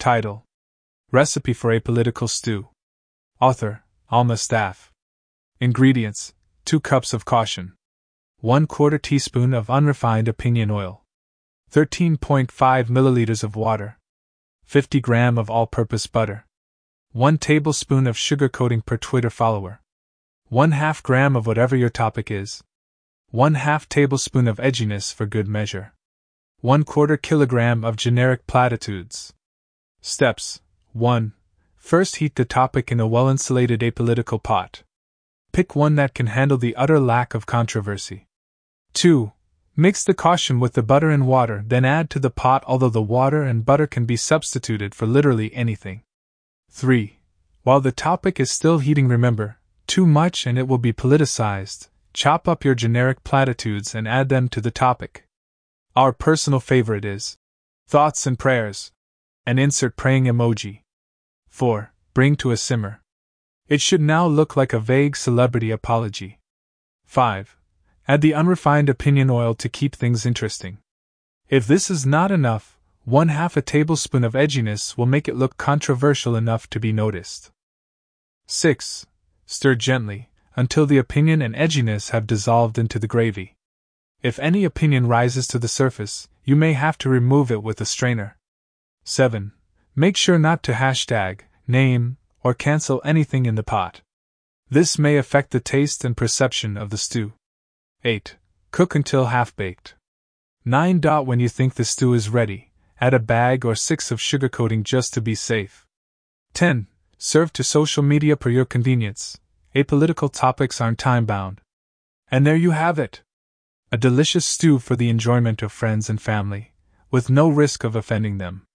Title: Recipe for Apolitical Stew. Author: Alma Staff. Ingredients: 2 cups of caution, 1/4 teaspoon of unrefined opinion oil, 13.5 milliliters of water, 50 gram of all-purpose butter, 1 tablespoon of sugar coating per Twitter follower, 1/2 gram of whatever your topic is, 1/2 tablespoon of edginess for good measure, 1/4 kilogram of generic platitudes. Steps: 1. First, heat the topic in a well-insulated apolitical pot. Pick one that can handle the utter lack of controversy. 2. Mix the caution with the butter and water, then add to the pot, although the water and butter can be substituted for literally anything. 3. While the topic is still heating, remember, too much and it will be politicized. Chop up your generic platitudes and add them to the topic. Our personal favorite is thoughts and prayers, and insert praying emoji. 4. Bring to a simmer. It should now look like a vague celebrity apology. 5. Add the unrefined opinion oil to keep things interesting. If this is not enough, 1/2 tablespoon of edginess will make it look controversial enough to be noticed. 6. Stir gently until the opinion and edginess have dissolved into the gravy. If any opinion rises to the surface, you may have to remove it with a strainer. 7. Make sure not to hashtag, name, or cancel anything in the pot. This may affect the taste and perception of the stew. 8. Cook until half-baked. 9. When you think the stew is ready, add a bag or 6 of sugar coating just to be safe. 10. Serve to social media per your convenience. Apolitical topics aren't time-bound. And there you have it. A delicious stew for the enjoyment of friends and family, with no risk of offending them.